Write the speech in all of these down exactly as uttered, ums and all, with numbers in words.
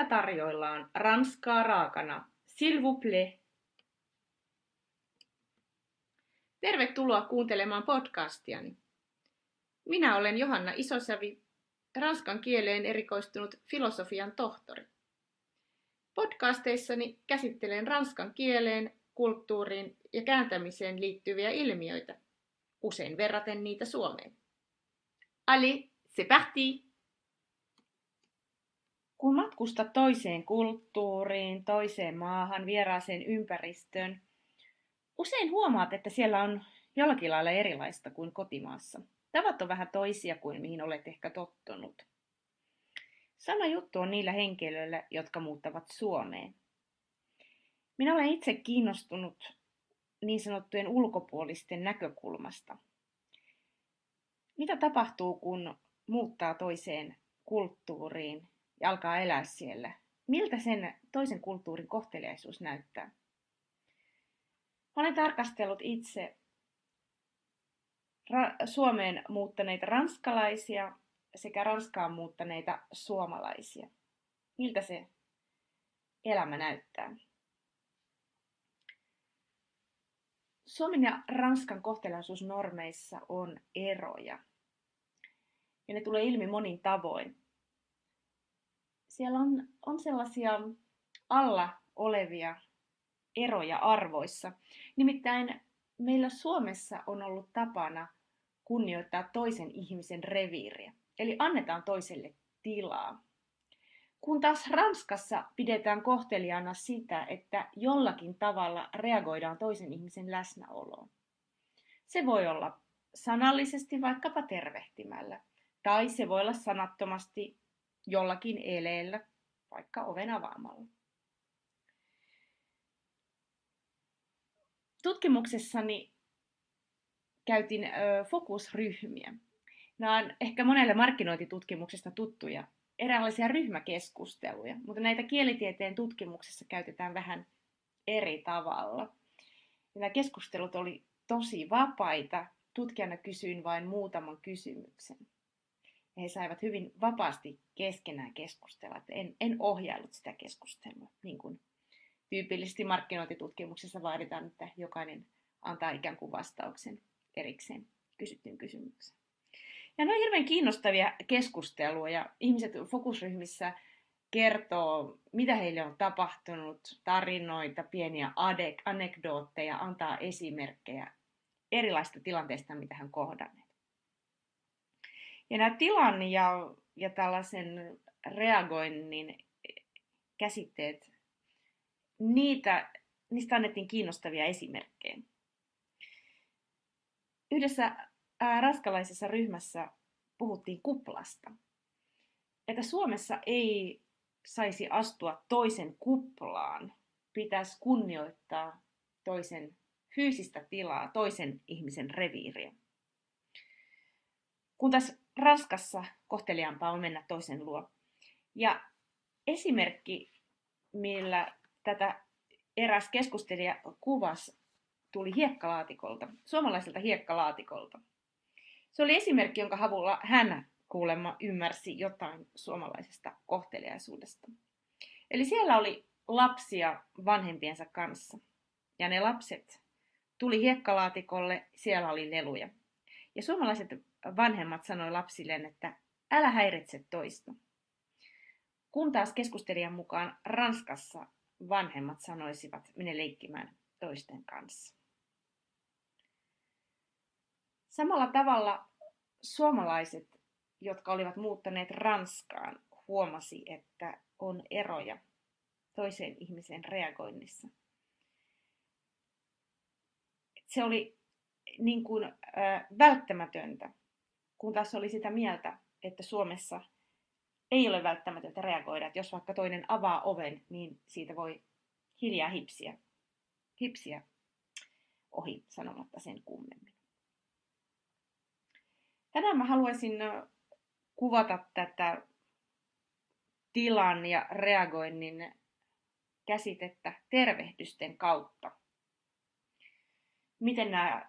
Täällä tarjoillaan ranskaa raakana. S'il vous plaît. Tervetuloa kuuntelemaan podcastiani. Minä olen Johanna Isosävi, ranskan kieleen erikoistunut filosofian tohtori. Podcasteissani käsittelen ranskan kieleen, kulttuuriin ja kääntämiseen liittyviä ilmiöitä, usein verraten niitä suomeen. Allez, c'est parti! Kun matkustat toiseen kulttuuriin, toiseen maahan, vieraaseen ympäristöön, usein huomaat, että siellä on jollakin lailla erilaista kuin kotimaassa. Tavat on vähän toisia kuin mihin olet ehkä tottunut. Sama juttu on niillä henkilöillä, jotka muuttavat Suomeen. Minä olen itse kiinnostunut niin sanottujen ulkopuolisten näkökulmasta. Mitä tapahtuu, kun muuttaa toiseen kulttuuriin ja alkaa elää siellä? Miltä sen toisen kulttuurin kohteliaisuus näyttää? Olen tarkastellut itse ra- Suomeen muuttaneita ranskalaisia sekä Ranskaan muuttaneita suomalaisia. Miltä se elämä näyttää? Suomen ja Ranskan kohteliaisuusnormeissa on eroja. Ja ne tulee ilmi monin tavoin. Siellä on, on sellaisia alla olevia eroja arvoissa. Nimittäin meillä Suomessa on ollut tapana kunnioittaa toisen ihmisen reviiriä. Eli annetaan toiselle tilaa. Kun taas Ranskassa pidetään kohteliaana sitä, että jollakin tavalla reagoidaan toisen ihmisen läsnäoloon. Se voi olla sanallisesti vaikkapa tervehtimällä, tai se voi olla sanattomasti jollakin eleellä, vaikka oven avaamalla. Tutkimuksessani käytin ö, fokusryhmiä. Nämä on ehkä monelle markkinointitutkimuksesta tuttuja, eräänlaisia ryhmäkeskusteluja, mutta näitä kielitieteen tutkimuksessa käytetään vähän eri tavalla. Ja nämä keskustelut oli tosi vapaita. Tutkijana kysyin vain muutaman kysymyksen. Ja he saivat hyvin vapaasti keskenään keskustella. Että en, en ohjaillut sitä keskustelua, niin kuin tyypillisesti markkinointitutkimuksessa vaaditaan, että jokainen antaa ikään kuin vastauksen erikseen kysyttyyn kysymykseen. Ja ne on hirveän kiinnostavia keskusteluja. Ihmiset fokusryhmissä kertoo, mitä heille on tapahtunut, tarinoita, pieniä adek- anekdootteja, antaa esimerkkejä erilaisista tilanteista, mitä hän kohdanneet. Ja nämä tilan ja, ja tällaisen reagoinnin käsitteet, niitä, niistä annettiin kiinnostavia esimerkkejä. Yhdessä ää, ranskalaisessa ryhmässä puhuttiin kuplasta. Että Suomessa ei saisi astua toisen kuplaan, pitäisi kunnioittaa toisen fyysistä tilaa, toisen ihmisen reviiriä. Kun taas Ranskassa kohteliaampaa on mennä toisen luo. Ja esimerkki, millä tätä eräs keskustelija kuvasi, tuli hiekkalaatikolta, suomalaiselta hiekkalaatikolta. Se oli esimerkki, jonka avulla hän kuulemma ymmärsi jotain suomalaisesta kohteliaisuudesta. Eli siellä oli lapsia vanhempiensa kanssa. Ja ne lapset tuli hiekkalaatikolle, siellä oli leluja. Ja suomalaiset vanhemmat sanoi lapsilleen, että älä häiritse toista. Kun taas keskustelijan mukaan Ranskassa vanhemmat sanoisivat, mene leikkimään toisten kanssa. Samalla tavalla suomalaiset, jotka olivat muuttaneet Ranskaan, huomasi, että on eroja toiseen ihmisen reagoinnissa. Se oli niin kuin äh, välttämätöntä, kun taas oli sitä mieltä, että Suomessa ei ole välttämätöntä reagoida, että jos vaikka toinen avaa oven, niin siitä voi hiljaa hipsiä, hipsiä ohi sanomatta sen kummemmin. Tänään mä haluaisin kuvata tätä tilan ja reagoinnin käsitettä tervehdysten kautta. Miten nämä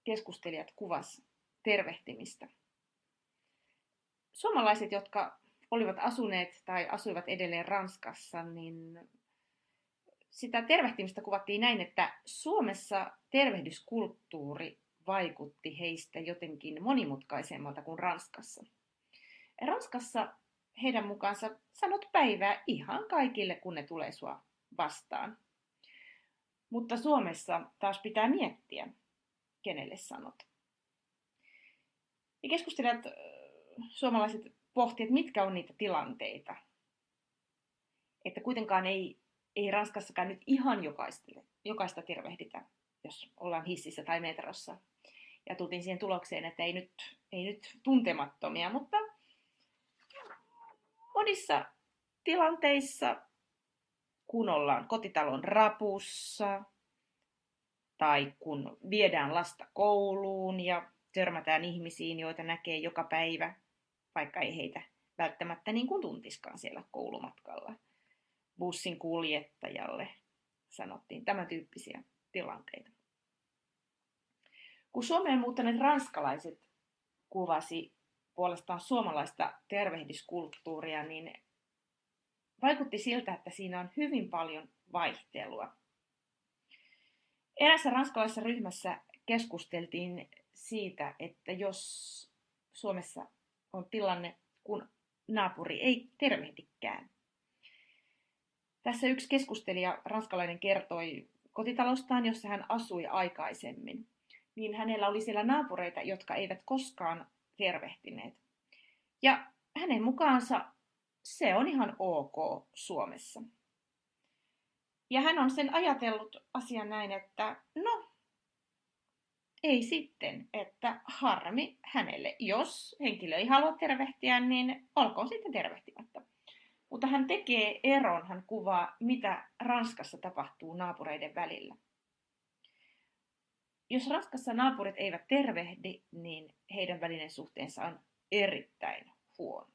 keskustelijat kuvas tervehtimistä? Suomalaiset, jotka olivat asuneet tai asuivat edelleen Ranskassa, niin sitä tervehtimistä kuvattiin näin, että Suomessa tervehdyskulttuuri vaikutti heistä jotenkin monimutkaisemmalta kuin Ranskassa. Ranskassa heidän mukaansa sanot päivää ihan kaikille, kun ne tulee sua vastaan. Mutta Suomessa taas pitää miettiä, kenelle sanot. Ja keskustelijat, suomalaiset pohtivat, että mitkä on niitä tilanteita. Että kuitenkaan ei, ei Ranskassakaan nyt ihan jokaista, jokaista tervehditä, jos ollaan hississä tai metrossa. Ja tultiin siihen tulokseen, että ei nyt, ei nyt tuntemattomia, mutta monissa tilanteissa, kun ollaan kotitalon rapussa tai kun viedään lasta kouluun ja törmätään ihmisiin, joita näkee joka päivä, vaikka ei heitä välttämättä niin kuin tuntiskaan siellä koulumatkalla. Bussin kuljettajalle sanottiin tämän tyyppisiä tilanteita. Kun Suomeen muuttaneet ranskalaiset kuvasi puolestaan suomalaista tervehdyskulttuuria, niin vaikutti siltä, että siinä on hyvin paljon vaihtelua. Erässä ranskalaisessa ryhmässä keskusteltiin siitä, että jos Suomessa on tilanne, kun naapuri ei tervehdikään. Tässä yksi keskustelija, ranskalainen, kertoi kotitalostaan, jossa hän asui aikaisemmin. Niin hänellä oli siellä naapureita, jotka eivät koskaan tervehtineet. Ja hänen mukaansa se on ihan ok Suomessa. Ja hän on sen ajatellut asian näin, että no, ei sitten, että harmi hänelle. Jos henkilö ei halua tervehtiä, niin olkoon sitten tervehtimättä. Mutta hän tekee eron, hän kuvaa, mitä Ranskassa tapahtuu naapureiden välillä. Jos Ranskassa naapurit eivät tervehdi, niin heidän välinen suhteensa on erittäin huono.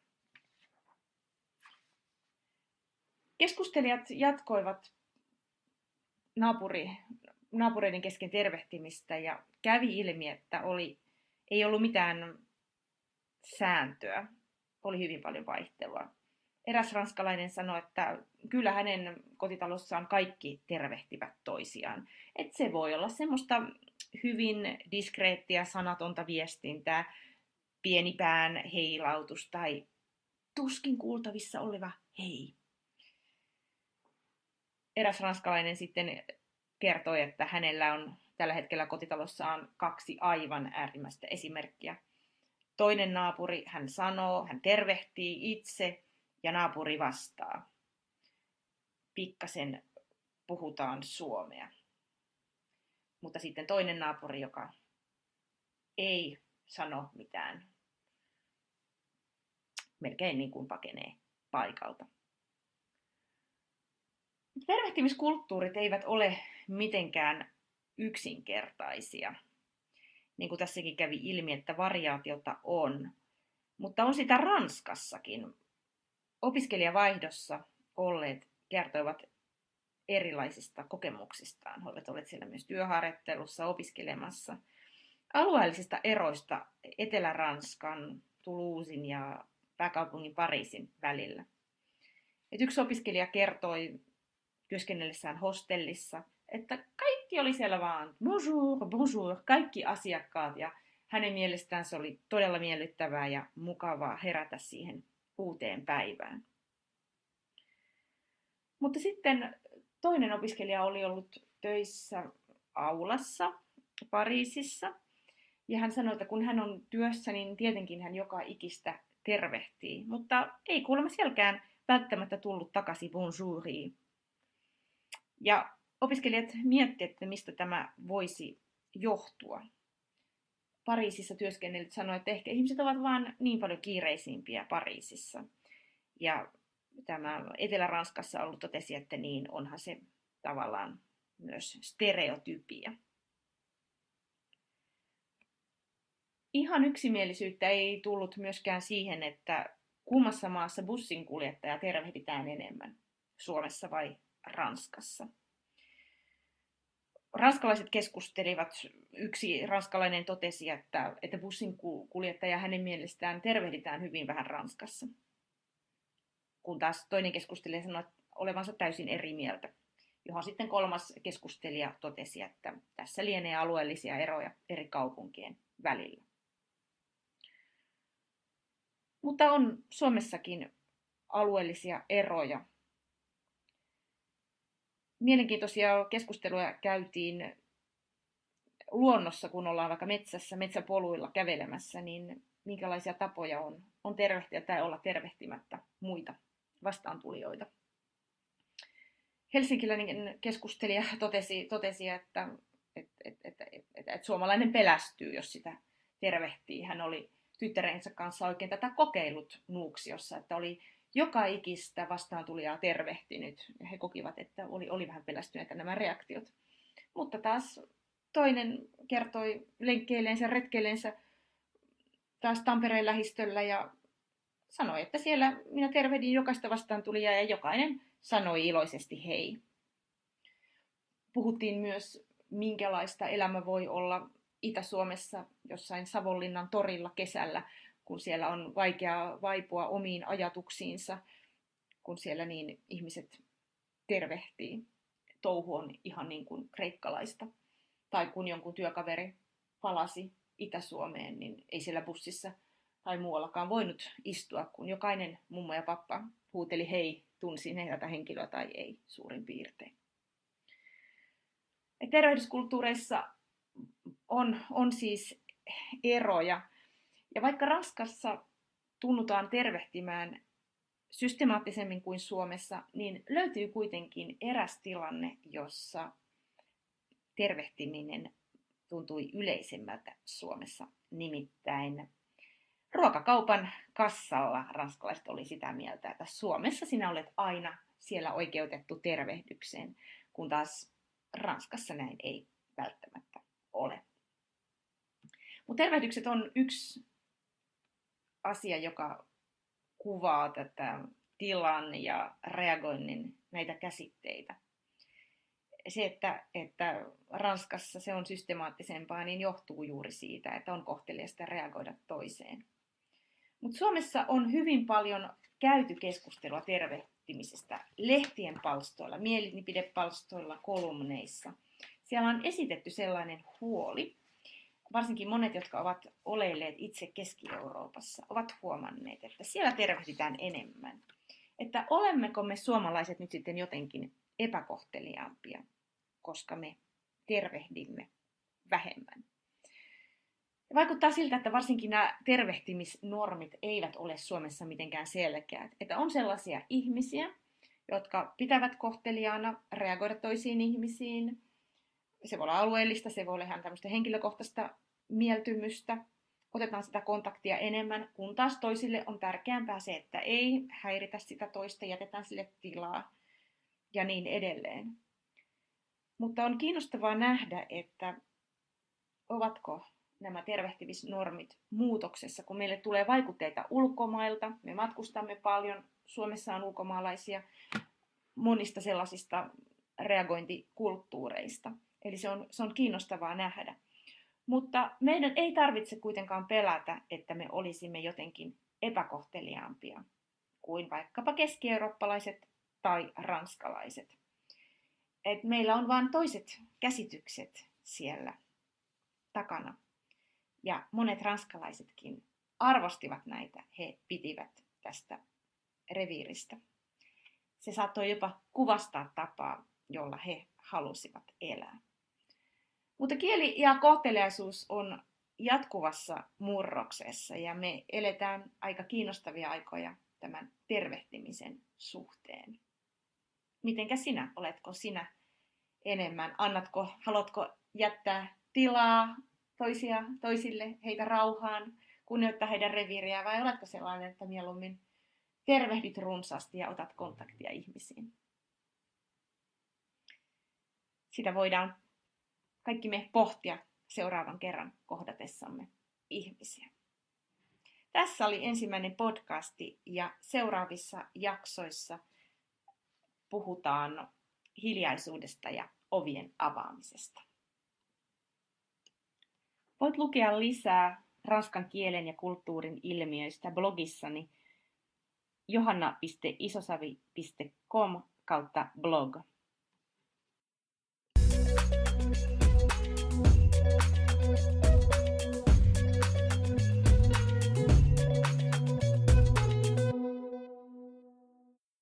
Keskustelijat jatkoivat naapuri, naapureiden kesken tervehtimistä ja kävi ilmi, että oli, ei ollut mitään sääntöä, oli hyvin paljon vaihtelua. Eräs ranskalainen sanoi, että kyllä hänen kotitalossaan kaikki tervehtivät toisiaan. Että se voi olla semmoista hyvin diskreettiä, sanatonta viestintää, pieni pään heilautus tai tuskin kuultavissa oleva hei. Eräs ranskalainen sitten kertoi, että hänellä on tällä hetkellä kotitalossaan kaksi aivan äärimmäistä esimerkkiä. Toinen naapuri, hän sanoo, hän tervehtii itse ja naapuri vastaa. Pikkasen puhutaan suomea. Mutta sitten toinen naapuri, joka ei sano mitään, melkein niin kuin pakenee paikalta. Tervehtimiskulttuurit eivät ole mitenkään yksinkertaisia. Niin kuin tässäkin kävi ilmi, että variaatiota on. Mutta on sitä Ranskassakin. Opiskelijavaihdossa olleet kertoivat erilaisista kokemuksistaan. He ovat olleet siellä myös työharjoittelussa opiskelemassa. Alueellisista eroista Etelä-Ranskan, Toulousen ja pääkaupungin Pariisin välillä. Et yksi opiskelija kertoi työskennellessään hostellissa, että kaikki oli siellä vaan bonjour, bonjour, kaikki asiakkaat. Ja hänen mielestään se oli todella miellyttävää ja mukavaa herätä siihen uuteen päivään. Mutta sitten toinen opiskelija oli ollut töissä aulassa Pariisissa. Ja hän sanoi, että kun hän on työssä, niin tietenkin hän joka ikistä tervehtii. Mutta ei kuulemma sielläkään välttämättä tullut takaisin bonjouriin. Ja opiskelijat miettivät, että mistä tämä voisi johtua. Pariisissa työskennellyt sanoi, että ehkä ihmiset ovat vaan niin paljon kiireisimpiä Pariisissa. Ja tämä Etelä-Ranskassa ollut totesi, että niin onhan se tavallaan myös stereotypia. Ihan yksimielisyyttä ei tullut myöskään siihen, että kummassa maassa bussinkuljettaja tervehditään enemmän, Suomessa vai Ranskassa. Ranskalaiset keskustelivat, yksi ranskalainen totesi, että, että bussin kuljettaja hänen mielestään tervehditään hyvin vähän Ranskassa. kun taas toinen keskustelija sanoi olevansa täysin eri mieltä, johon sitten kolmas keskustelija totesi, että tässä lienee alueellisia eroja eri kaupunkien välillä. Mutta on Suomessakin alueellisia eroja. Mielenkiintoisia keskusteluja käytiin luonnossa, kun ollaan vaikka metsässä, metsäpoluilla kävelemässä, niin minkälaisia tapoja on, on tervehtiä tai olla tervehtimättä muita vastaantulijoita. Helsinkiläinen keskustelija totesi, totesi että, että, että, että, että, että suomalainen pelästyy, jos sitä tervehtii. Hän oli tyttärensä kanssa oikein tätä kokeillut Nuuksiossa, että oli joka ikistä vastaantulijaa tervehtinyt. Ja he kokivat, että oli, oli vähän pelästyneitä nämä reaktiot. Mutta taas toinen kertoi lenkkeilleensä, retkeilleensä taas Tampereen lähistöllä ja sanoi, että siellä minä tervehdin jokaista vastaantulijaa ja jokainen sanoi iloisesti hei. Puhuttiin myös, minkälaista elämä voi olla Itä-Suomessa jossain Savonlinnan torilla kesällä, kun siellä on vaikea vaipua omiin ajatuksiinsa, kun siellä niin ihmiset tervehtii. Touhu on ihan niin kuin kreikkalaista. Tai kun jonkun työkaveri palasi Itä-Suomeen, niin ei siellä bussissa tai muuallakaan voinut istua, kun jokainen mummo ja pappa huuteli hei, tunsin he tätä henkilöä tai ei suurin piirtein. Ja tervehdyskulttuureissa on, on siis eroja. Ja vaikka Ranskassa tunnutaan tervehtimään systemaattisemmin kuin Suomessa, niin löytyy kuitenkin eräs tilanne, jossa tervehtiminen tuntui yleisemmältä Suomessa. Nimittäin ruokakaupan kassalla ranskalaiset oli sitä mieltä, että Suomessa sinä olet aina siellä oikeutettu tervehdykseen, kun taas Ranskassa näin ei välttämättä ole. Mutta tervehdykset on yksi asia, joka kuvaa tätä tilan ja reagoinnin näitä käsitteitä. Se, että, että Ranskassa se on systemaattisempaa, niin johtuu juuri siitä, että on kohteliasta reagoida toiseen. Mutta Suomessa on hyvin paljon käyty keskustelua tervehtimisestä lehtien palstoilla, mielipidepalstoilla, kolumneissa. Siellä on esitetty sellainen huoli, varsinkin monet, jotka ovat oleilleet itse Keski-Euroopassa, ovat huomanneet, että siellä tervehditään enemmän. Että olemmeko me suomalaiset nyt sitten jotenkin epäkohteliaampia, koska me tervehdimme vähemmän. Ja vaikuttaa siltä, että varsinkin nämä tervehtimisnormit eivät ole Suomessa mitenkään selkeät. Että on sellaisia ihmisiä, jotka pitävät kohteliaana reagoida toisiin ihmisiin. Se voi olla alueellista, se voi olla ihan tämmöistä henkilökohtaista mieltymystä. Otetaan sitä kontaktia enemmän, kun taas toisille on tärkeämpää se, että ei häiritä sitä toista, jätetään sille tilaa ja niin edelleen. Mutta on kiinnostavaa nähdä, että ovatko nämä tervehtimisnormit muutoksessa, kun meille tulee vaikutteita ulkomailta, me matkustamme paljon, Suomessa on ulkomaalaisia monista sellaisista reagointikulttuureista. Eli se on, se on kiinnostavaa nähdä. Mutta meidän ei tarvitse kuitenkaan pelätä, että me olisimme jotenkin epäkohteliaampia kuin vaikkapa keski-eurooppalaiset tai ranskalaiset. Et meillä on vain toiset käsitykset siellä takana. Ja monet ranskalaisetkin arvostivat näitä, he pitivät tästä reviiristä. Se saattoi jopa kuvastaa tapaa, jolla he halusivat elää. Mutta kieli ja kohteliaisuus on jatkuvassa murroksessa ja me eletään aika kiinnostavia aikoja tämän tervehtimisen suhteen. Mitenkä sinä? Oletko sinä enemmän? Annatko, haluatko jättää tilaa toisia, toisille, heitä rauhaan, kunnioittaa heidän reviiriä vai oletko sellainen, että mieluummin tervehdit runsaasti ja otat kontaktia ihmisiin? Sitä voidaan kaikki me pohtia seuraavan kerran kohdatessamme ihmisiä. Tässä oli ensimmäinen podcasti ja seuraavissa jaksoissa puhutaan hiljaisuudesta ja ovien avaamisesta. Voit lukea lisää ranskan kielen ja kulttuurin ilmiöistä blogissani johanna piste isosavi piste com kautta blog.